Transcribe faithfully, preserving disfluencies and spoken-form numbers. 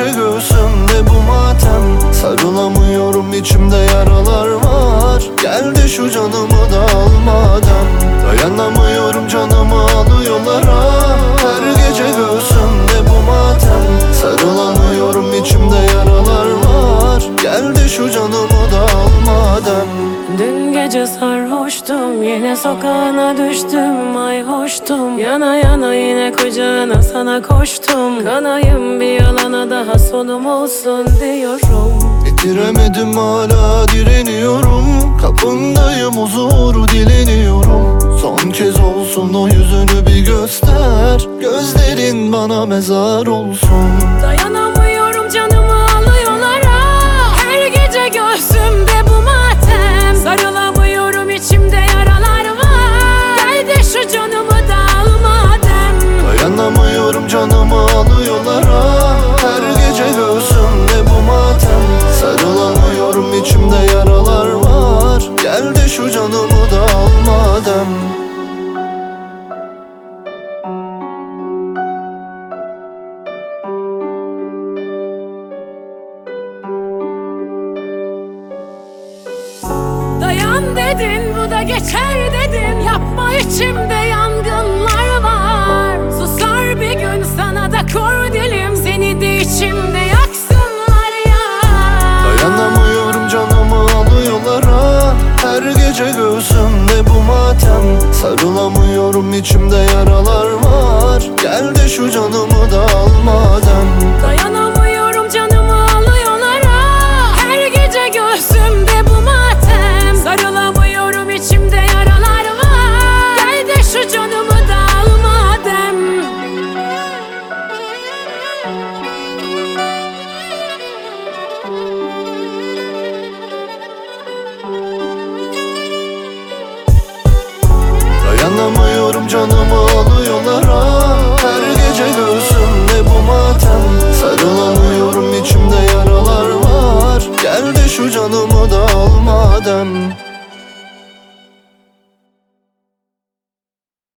gece göğsümde bu matem, sarılamıyorum, içimde yaralar var. Gel de şu canımı da al madem. Dayanamıyorum, canımı alıyorlar ha. Her gece göğsümde bu matem, sarılamıyorum, içimde yaralar var. Gel de şu canımı da al madem. Dün gece sarhoştum, yine sokağına düştüm, ay hoştum. Yana yana yine kucağına sana koştum. Kanayım bir yalana, daha sonum olsun diyorum. Bitiremedim, hala direniyorum. Kapındayım, huzuru dileniyorum. Son kez olsun o yüzünü bir göster. Gözlerin bana mezar olsun. Dayanamıyorum, canımı alıyorlar ha. Her gece göğsümde bu matem, sarılamıyorum, içimde yaralar var. Gel de şu canımı da al madem. Dayanamıyorum, canımı alıyorlar ha. Her gece göğsümde bu matem, sarılamıyorum, içimde yaralar var. Gel de şu canımı da al madem. Dayan dedin, bu da geçer dedin. Yapma, içimde yangınlar var. Susar bir gün, sana da kor dilim. Seni de içimde yaksınlar ya. Dayanamıyorum, canımı alıyorlar ha. Her gece göğsümde bu matem, sarılamıyorum, içimde yaralar var. Gel de şu canımı